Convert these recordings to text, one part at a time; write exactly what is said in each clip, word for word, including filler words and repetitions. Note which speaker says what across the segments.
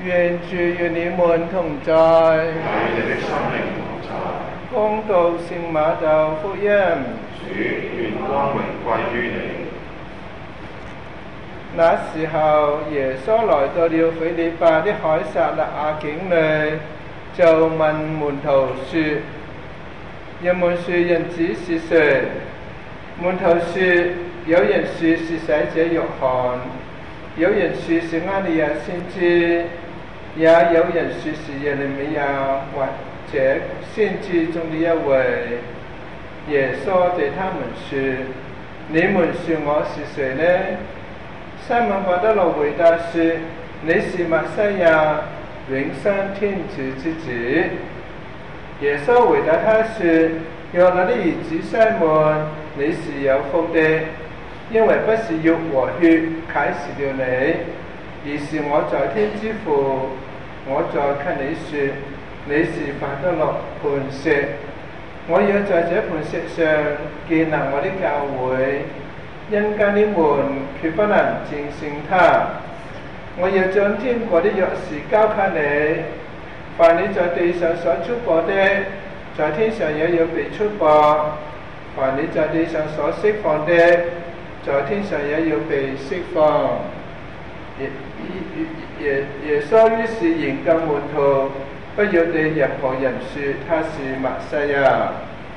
Speaker 1: 願主與你們同在。
Speaker 2: 與你的生命同在。
Speaker 1: 恭讀聖馬竇福音。
Speaker 2: 主，願光榮歸於你。
Speaker 1: 那時候，耶穌來到了斐理伯的凱撒勒雅境裏，就問門徒說：人們說人子是誰？門徒說：有人說是洗者若翰，有人說是厄利亞先知，也有人說是耶利米亞或者先知中的一位。耶穌對他們說：你們說我是誰呢？西門伯多祿回答說：你是默西亞，永生天主之子。耶穌回答他說：約拿的兒子西門，你是有福的，因為不是肉和血啟示了你，而是我在天之父。我再給你說，你是伯多祿磐石，我要在這磐石上建立我的教會，因間的門決不能戰勝它。我要將天國的鑰匙交給你，凡你在地上所束縛的，在天上也要被束縛；凡你在地上所釋放的，在天上也要被釋放。耶耶耶穌於是嚴禁門徒，不要對任何人說他是默西亞。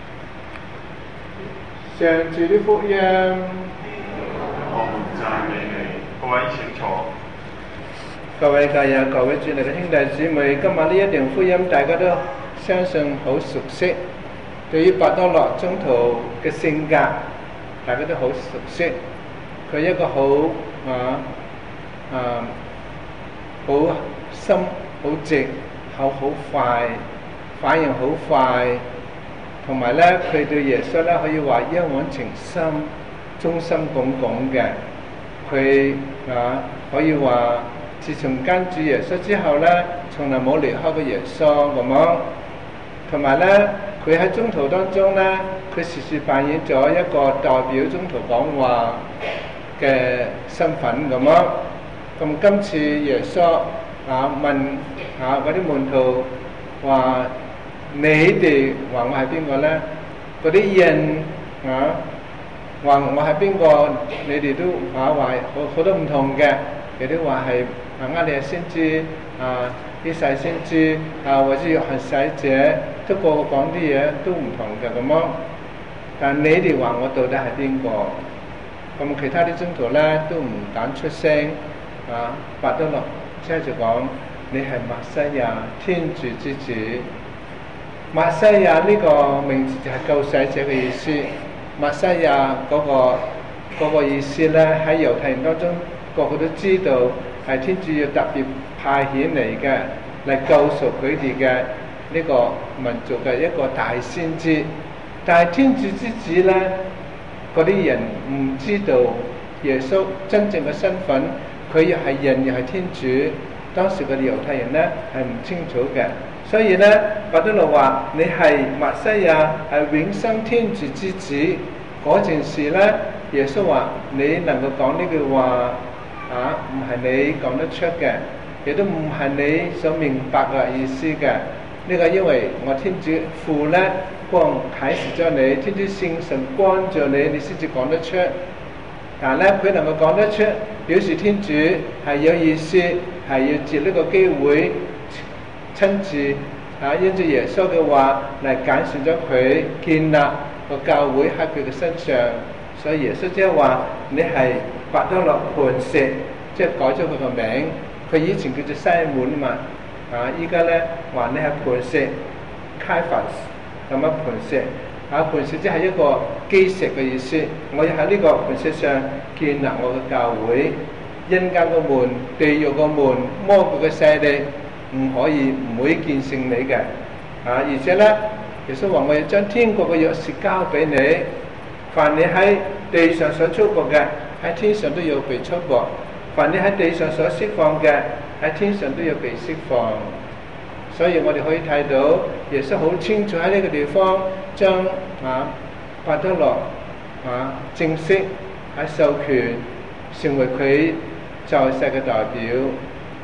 Speaker 1: 上主的福音。
Speaker 2: 我們讚美你，各位請坐。
Speaker 1: 各位教友、各位主內嘅兄弟姊妹，今晚呢一段福音大家都相信好熟悉。對於伯多祿宗徒嘅性格，大家都好熟悉。佢一個好啊啊好心、好直、口好快，反應好快，同埋咧佢對耶穌咧可以話一往情深、忠心耿耿嘅。佢啊可以話，自從跟住耶穌之後咧，從來冇離開過耶穌咁樣。同埋咧，佢喺宗徒當中咧，佢時時扮演咗一個代表宗徒講話嘅身份咁樣。咁今次耶穌啊問啊嗰啲門徒話：你哋話我係邊個咧？嗰啲人啊話我係邊個？你哋都啊話好好多唔同嘅，有啲話係啊厄利亞先知啊。啲細先知啊，或者約翰洗者，都個個講啲嘢都唔同嘅咁樣。但你哋話我到底係邊個？咁其他啲宗徒咧都唔敢出聲啊。伯多祿即係就講：你係默西亞，天主之子。默西亞呢個名字就係救世者嘅意思。默西亞嗰個嗰個意思咧，喺猶太人當中個個都知道係天主要特別派遣嚟嘅，嚟救贖佢哋嘅呢個民族嘅一個大先知。但係天主之子咧，嗰啲人唔知道耶穌真正嘅身份，佢又係人又係天主。當時嗰啲猶太人咧係唔清楚嘅，所以咧伯多祿話：你係默西亞，係永生天主之子。嗰件事咧，耶穌話：你能夠講呢句話啊，唔係你講得出嘅。亦都唔係你所明白嘅意思嘅，呢個因為我天主父咧光啟示咗你，天主聖神光咗你，你先至講得出。但係咧佢能夠講得出，表示天主係有意思，係要借呢個機會親自啊，因住耶穌嘅話嚟揀選咗佢，建立個教會喺佢嘅身上。所以耶穌即係話你係伯多祿磐石，即係改咗佢個名。佢以前叫做西門嘛，啊！依家咧話你係磐石 ，Cephas 咁樣磐石，啊磐石即係一個基石嘅意思。我要喺呢個磐石上建立我嘅教會，陰間個門、地獄個門、魔鬼嘅勢力唔可以唔會戰勝你嘅，啊！而且咧，耶穌話我要將天國嘅鑰匙交俾你，凡你喺地上所束縛嘅，喺天上都要被束縛。凡你喺地上所釋放嘅，喺天上都要被釋放。所以我哋可以睇到耶穌好清楚喺呢個地方將啊伯多祿啊正式喺授權成為佢在世嘅代表。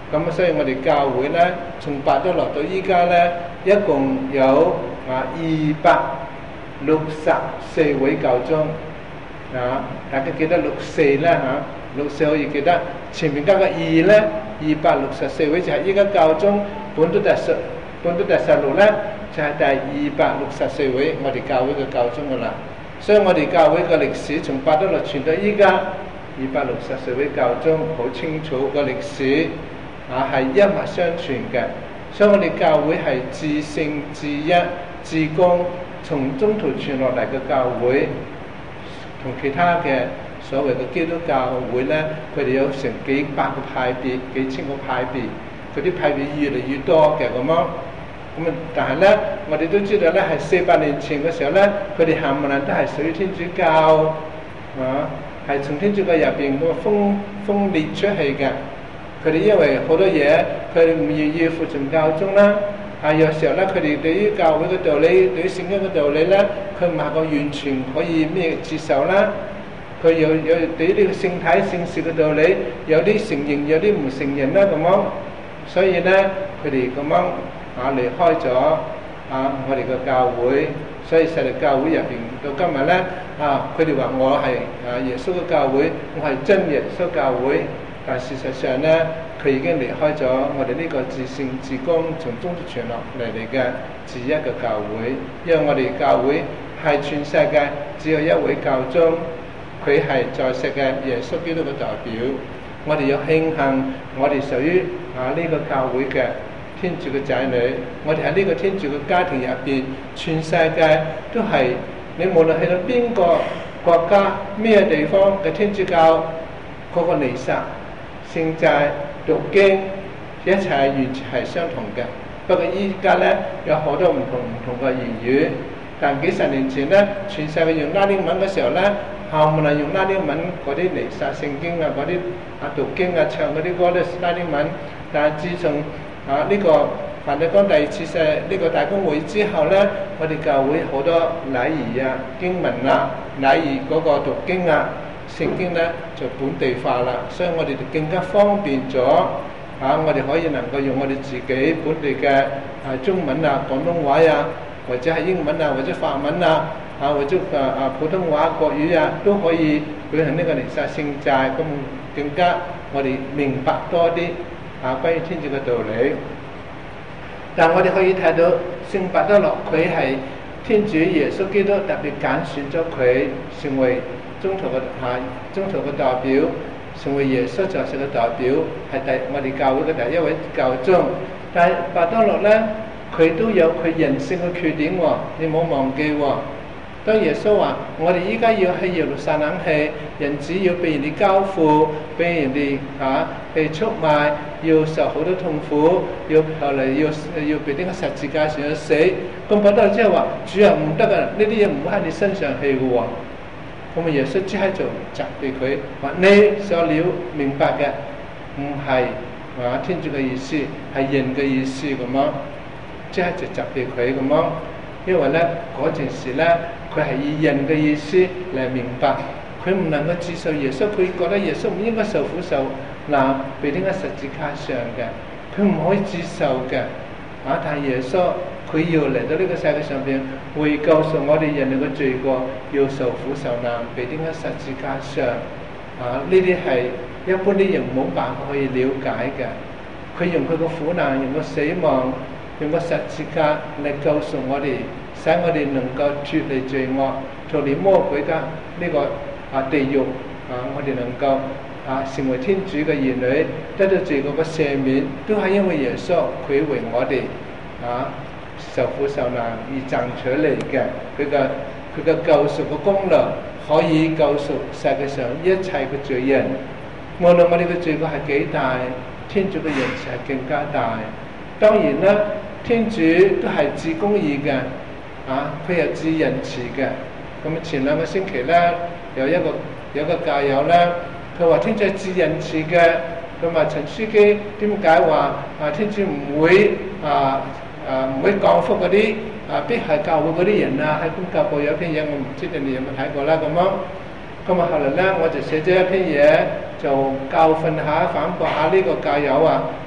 Speaker 1: 咁所以我哋教會咧，從伯多祿到依家咧，一共有啊二百六十四位教宗啊，大家記得六四啦嚇，六四可以記得前面加個二咧，二百六十四位就係依家教宗本篤第十本篤第十六咧，就係第二百六十四位我哋教會嘅教宗噶啦。所以我哋教會嘅歷史從伯多祿傳到依家二百六十四位教宗，好清楚個歷史啊，係一脈相傳嘅。所以我哋教會係至聖至一至公，從中途傳落嚟嘅教會，同其他嘅所謂嘅基督教會咧，佢哋有成幾百個派別、幾千個派別，嗰啲派別越嚟越多嘅咁樣。咁啊，但係咧，我哋都知道咧，係四百年前嘅時候咧，佢哋冚唪唥都係屬於天主教啊，係從天主教入邊個分分裂出去嘅。佢哋因為好多嘢，佢哋唔願意服從教宗啦。啊，有時候咧，佢哋對於教會嘅道理、對於聖經嘅道理咧，佢唔係個完全可以咩接受啦。佢有有對於呢個聖體聖事嘅道理，有啲承認，有啲唔承認啦咁樣。所以咧，佢哋咁樣啊離開咗啊我哋嘅教會。所以實力教會入邊到今日咧，啊佢哋話我係啊耶穌嘅教會，我係真耶穌教會。但事實上咧，佢已經離開咗我哋呢個至聖至公從中途傳落嚟嚟嘅至一嘅教會，因為我哋教會係全世界只有一位教宗，佢係在世嘅耶穌基督嘅代表。我哋要慶幸我哋屬於啊呢個教會嘅天主嘅仔女，我哋喺呢個天主嘅家庭入邊，全世界都係你無論去到邊個國家咩地方嘅天主教嗰個彌撒聖祭、讀經，一切完全係相同嘅。不過依家咧有好多唔同唔同嘅言語，但幾十年前咧，全世界用拉丁文嘅時候咧，冚唪唥用拉丁文嗰啲彌撒聖經啊，嗰啲啊讀經啊唱嗰啲歌都係拉丁文。但係自從啊呢、這個梵蒂岡第二次世呢、這個大公會之後咧，我哋教會好多禮儀啊、經文啊、禮儀嗰個讀經啊。聖經咧就本地化啦，所以我哋就更加方便咗啊！我哋可以能夠用我哋自己本地嘅啊中文啊、廣東話啊，或者係英文啊，或者法文啊，啊或者啊啊普通話、國語啊，都可以舉行呢個彌撒聖祭，咁更加我哋明白多啲啊關於天主嘅道理。但我哋可以睇到聖伯多祿佢係天主耶穌基督特別揀選咗佢成為中途嘅嚇，中途嘅代表，成為耶穌在世嘅代表，係第我哋教會嘅第一位教宗。但係伯多祿咧，佢都有佢人性嘅缺點喎，你冇忘記喎。當耶穌話：我哋依家要喺耶路撒冷去，人子要被人哋交付，俾人哋嚇被出賣，要受好多痛苦，要後嚟要要被釘喺十字架上去死。咁伯多祿即係話：主啊，唔得啊，呢啲嘢唔好喺你身上去嘅喎。咁啊！耶穌即刻就責備佢話：你所了明白嘅唔係啊天主嘅意思，係人嘅意思咁樣，即刻就責備佢咁樣。因為咧嗰件事咧，佢係以人嘅意思嚟明白，佢唔能夠接受耶穌，佢覺得耶穌唔應該受苦受難，被釘喺十字架上嘅，佢唔可以接受嘅。啊！但係耶穌佢要嚟到呢個世界上邊，會告訴我哋人類嘅罪過，要受苦受難，被釘喺十字架上。啊！呢啲係一般啲人冇辦法可以了解嘅。佢用佢個苦難，用個死亡，用個十字架嚟告訴我哋，使我哋能夠脫離罪惡，脫離魔鬼嘅呢個啊地獄。啊！我哋能夠啊成為天主嘅兒女，得到罪過嘅赦免，都係因為耶穌佢為我哋啊受苦受難而賺取嚟嘅。佢嘅佢嘅救贖嘅功勞可以救贖世界上一切嘅罪人。無論我哋嘅罪過係幾大，天主嘅仁慈係更加大。當然啦，天主都係至公義嘅，啊佢係至仁慈嘅。咁前兩個星期咧，有一個有一個教友咧，佢話天主係至仁慈嘅。佢話陳書記點解話啊天主唔會啊啊唔會降福嗰啲啊迫害教會嗰啲人啊？喺公教報有篇嘢，我唔知道你有冇睇過啦咁樣。咁啊後來咧，我就寫咗一篇嘢，就教訓下、反駁下呢個教友啊。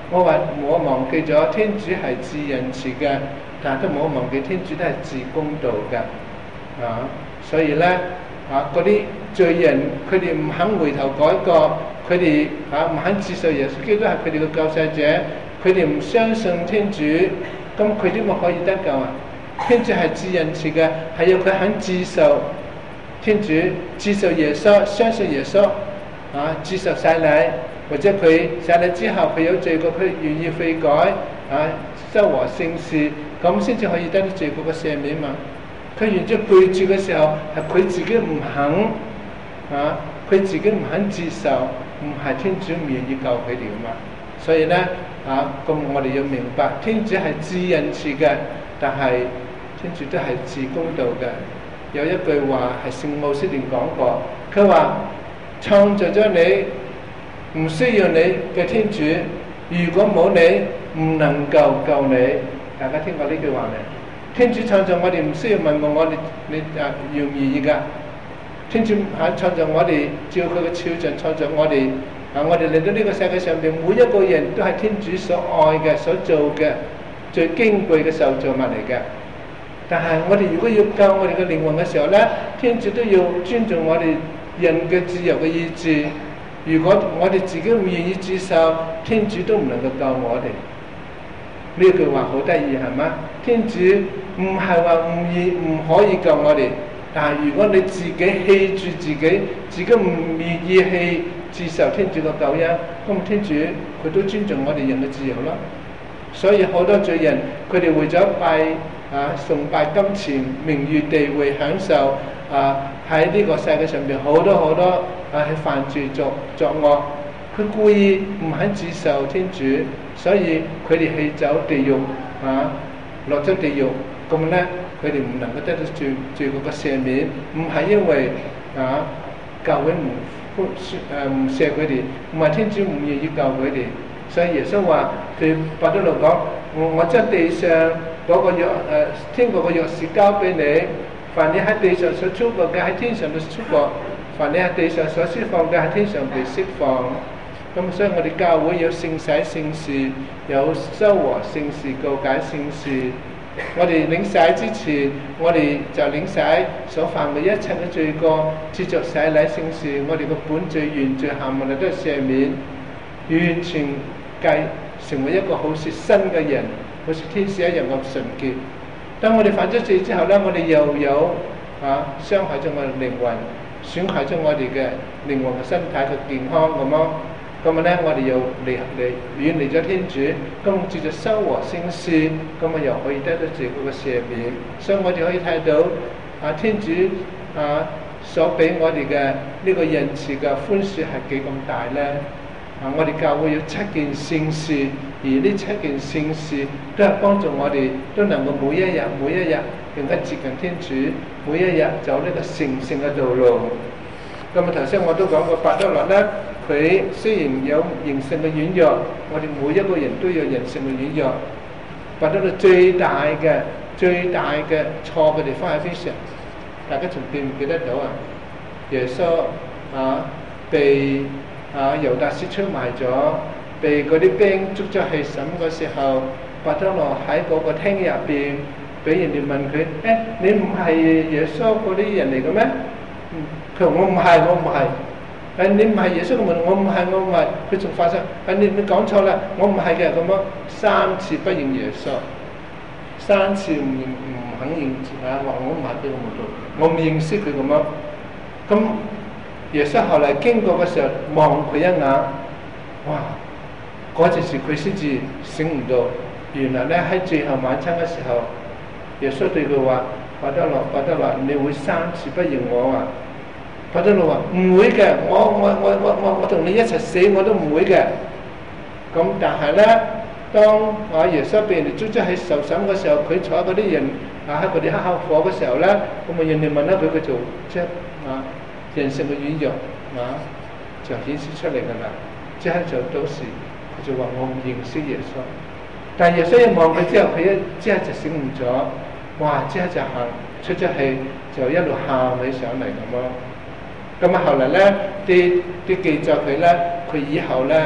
Speaker 1: 我話冇忘記咗天主係至仁慈嘅，但係都冇忘記天主都係至公道嘅啊！所以咧啊，嗰啲罪人佢哋唔肯回頭改過，佢哋啊唔肯接受耶穌基督係佢哋嘅救世者，佢哋唔相信天主，咁佢點會可以得救啊？天主係至仁慈嘅，係要佢肯接受天主，接受耶穌，相信耶穌啊，接受洗禮。或者佢洗禮之後佢有罪過，佢願意悔改啊，修和聖事，咁先至可以得到罪過嘅赦免嘛。佢完咗背住嘅時候，係佢自己唔肯啊，佢自己唔肯接受，唔係天主唔願意救佢哋嘛。所以咧啊，咁我哋要明白，天主係至仁慈嘅，但係天主都係至公道嘅。有一句話係聖奧斯定講過，佢話創造咗你。唔需要你嘅天主，如果冇你，唔能夠救你。大家聽過呢句話未？天主創造我哋，唔需要問過我哋，你啊願唔願意㗎？天主喺創造我哋，照佢嘅肖像創造我哋。啊，我哋嚟到呢個世界上邊，每一個人都係天主所愛嘅、所做嘅最矜貴嘅受造物嚟嘅。但係我哋如果要救我哋嘅靈魂嘅時候咧，天主都要尊重我哋人嘅自由嘅意志。如果我哋自己唔願意接受，天主都唔能夠救我哋。呢句話好得意係嗎？天主唔係話唔願唔可以救我哋，但係如果你自己棄住自己，自己唔願意去接受天主嘅救恩，咁天主佢都尊重我哋人嘅自由咯。所以好多罪人佢哋為咗拜啊崇拜金錢、名譽、地位、享受啊，喺呢個世界上邊好多好多。啊！去犯罪作作惡，佢故意唔肯接受天主，所以佢哋去走地獄啊，落咗地獄，咁咧佢哋唔能夠得到罪罪過嘅赦免，唔係因為啊教會唔寬誒唔赦佢哋，唔係天主唔願意救佢哋，所以耶穌話佢伯多祿講：我我將地上嗰個鑰誒天國嘅鑰匙交俾你，凡你喺地上所束縛嘅喺天上都束縛。凡你喺地上所釋放嘅喺天上被釋放，咁所以我哋教會有聖洗聖事，有修和聖事、告解聖事。我哋領洗之前，我哋就領洗所犯嘅一切嘅罪過，接著洗禮聖事，我哋嘅本罪、原罪、行為都係赦免，完全計成為一個好似新嘅人，好似天使一樣咁純潔。當我哋犯咗罪之後咧，我哋又有啊傷害咗我哋靈魂。損害咗我哋嘅靈魂嘅身體嘅健康咁咯，咁啊咧我哋又離離遠離咗天主，咁接著修和聖事，咁啊又可以得到罪過嘅赦免。所以我哋可以睇到啊天主啊所俾我哋嘅呢個仁慈嘅寬恕係幾咁大咧。啊，我哋教會有七件聖事，而呢七件聖事都係幫助我哋都能夠每一日每一日更加接近天主，每一日走呢個聖聖嘅道路。咁啊頭先我都講過，伯多祿咧，佢雖然有人性嘅軟弱，我哋每一個人都有人性嘅軟弱。伯多祿最大嘅最大嘅錯嘅地方喺邊上？大家仲記唔記得到啊？耶穌啊被啊猶達斯出賣咗，被嗰啲兵捉咗去審嘅時候，伯多祿喺嗰個廳入邊，俾人哋問佢：誒、欸，你唔係耶穌嗰啲人嚟嘅咩？佢話：我唔係，我唔係。誒，你唔係耶穌嘅門，我唔係，我唔係。佢仲發聲：誒，你你講錯啦，我唔係嘅。咁樣三次不認耶穌，三次唔唔肯認啊，話我唔係佢嘅門徒，我唔認識佢咁樣。咁耶穌後嚟經過嘅時候望佢一眼，哇！嗰陣時佢先至醒唔到，原來咧喺最後晚餐嘅時候，耶穌對佢話：伯多祿，伯多祿，你會三次不認我啊？伯多祿話：唔會嘅，我我我我我我同你一齊死我都唔會嘅。咁但係咧，當啊耶穌被人哋捉咗喺受審嘅時候，佢坐嗰啲人啊喺嗰啲黑口火嘅時候咧，咁啊人哋問下佢，佢就即係啊。人性嘅軟弱啊，就顯示出嚟㗎啦。即係就到時佢就話我唔認識耶穌，但係耶穌一望佢之後，佢一即刻就醒悟咗，哇！即刻就行出咗氣，就一路喊起上嚟咁咯。咁啊後嚟咧，啲啲記載佢咧，佢以後咧，佢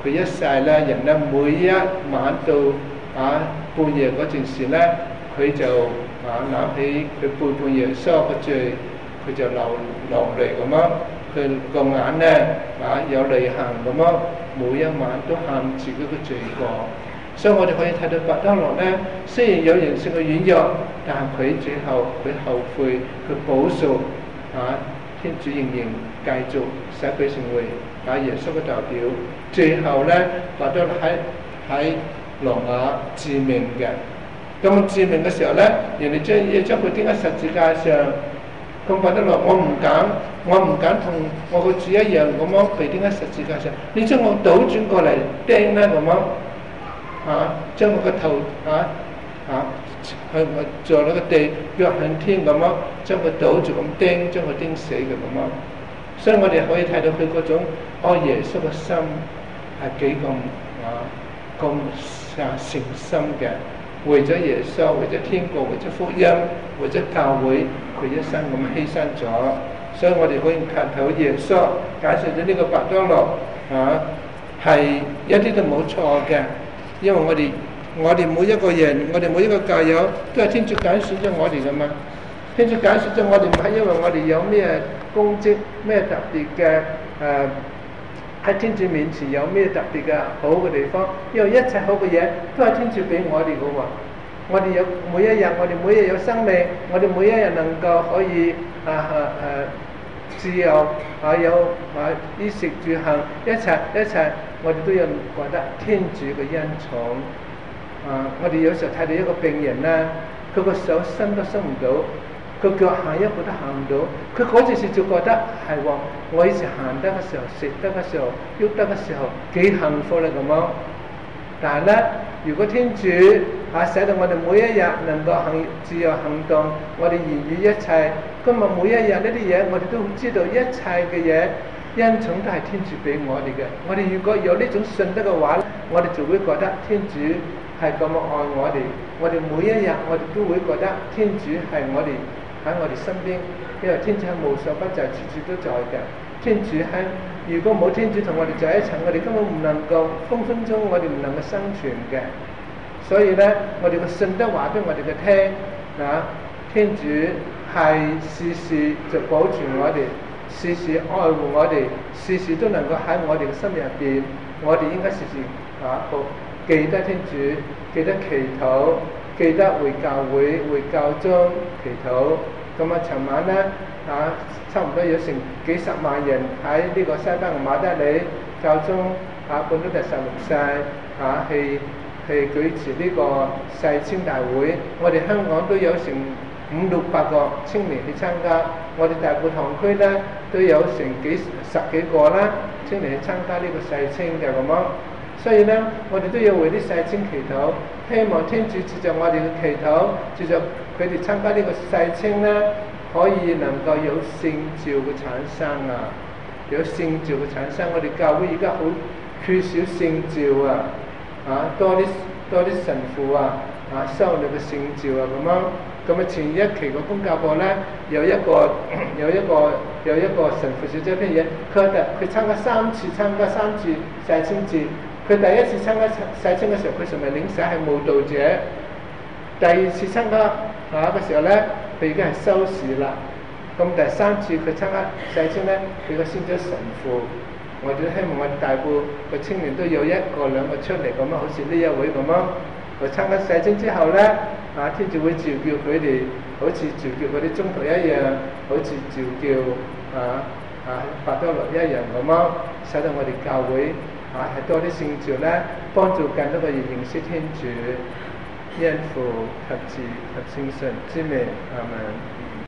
Speaker 1: 佢一世咧，人咧每一晚到啊半夜嗰陣時咧，佢就啊諗起佢背叛耶穌嘅罪，佢就流流淚咁樣，佢個眼咧啊有淚痕咁樣，每一晚都喊自己嘅罪過。所以我哋可以睇到伯多祿咧，雖然有人性嘅軟弱，但係佢最後佢後悔，佢補贖啊，天主仍然繼續使佢成為啊耶穌嘅代表。最後咧，伯多祿喺喺羅馬致命嘅。咁致命嘅時候咧，人哋將要將佢釘喺十字架上。咁伯多祿，我唔敢，我唔敢同我個主一樣咁樣被釘喺十字架上。你將我倒轉過嚟釘咧咁樣。啊！將我個頭啊啊向我坐喺個地，腳向天咁樣，將佢倒住咁釘，將佢釘死嘅咁樣。所以我哋可以睇到佢嗰種愛耶穌嘅心係幾咁啊咁啊誠心嘅，為咗耶穌，為咗天國，為咗福音，為咗教會，佢一生咁犧牲咗。所以我哋可以睇到耶穌解釋咗呢個伯多祿啊係一啲都冇錯嘅。因為我哋我哋每一個人，我哋每一個教友都係天主揀選咗我哋噶嘛。天主揀選咗我哋唔係因為我哋有咩功績、咩特別嘅誒喺天主面前有咩特別嘅好嘅地方，因為一切好嘅嘢都係天主俾我哋嘅喎。我哋有每一日，我哋每一日有生命，我哋每一日能夠可以啊啊啊自由啊有啊衣食住行一切一切。我哋都有覺得天主嘅恩寵啊！我哋有時候睇到一個病人咧，佢個手伸都伸唔到，佢腳行一步都行唔到，佢嗰陣時就覺得係喎，我以前行得嘅時候、食得嘅時候、喐得嘅時候幾幸福啦咁樣。但係咧，如果天主啊使到我哋每一日能夠行自由行動，我哋言語一切，今日每一日呢啲嘢，我哋都知道一切嘅嘢。恩寵都係天主俾我哋嘅，我哋如果有呢種信德嘅話，我哋就會覺得天主係咁愛我哋。我哋每一日我哋都會覺得天主係我哋喺我哋身邊，因為天主係無所不在，處處都在嘅。天主喺，如果冇天主同我哋在一齊，我哋根本唔能夠分分鐘我哋唔能夠生存嘅。所以咧，我哋嘅信德話俾我哋嘅聽啊，天主係時時就保存我哋。時時愛護我哋，時時都能夠喺我哋嘅心入邊，我哋應該時時啊好記得天主，記得祈禱，記得為教會、為教宗祈禱。咁啊，尋晚咧啊，差唔多有成幾十萬人喺呢個西班牙馬德里教宗啊本篤十六世啊去去舉持呢個世青大會，我哋香港都有成五六百個青年去參加，我哋大埔堂區咧都有成幾十幾個啦，青年去參加呢個世青嘅咁樣。所以咧，我哋都要為啲世青祈禱，希望天主藉著我哋嘅祈禱，藉著佢哋參加呢個世青咧，可以能夠有聖召嘅產生啊，有聖召嘅產生。我哋教會而家好缺少聖召啊，啊多啲多啲神父啊，啊修女嘅聖召啊咁樣。咁啊，前一期個公教課咧，有一個有一個有一個神父小姐篇嘢，佢佢參加三次，參加三次世青節。佢第一次參加世青嘅時候，佢成為領洗係慕道者；第二次參加啊嘅時候咧，佢已經係修士啦。咁第三次佢參加世青咧，佢個升咗神父。我哋希望我哋大埔個青年都有一個兩個出嚟咁啊，好似呢一位咁啊。佢參加世青之後咧，啊天主會召叫佢哋，好似召叫嗰啲宗徒一樣，好似召叫啊啊伯多祿一樣咁啊，使到我哋教會啊係多啲聖召咧，幫助更多嘅人認識天主，因父及子及聖神之名，阿們。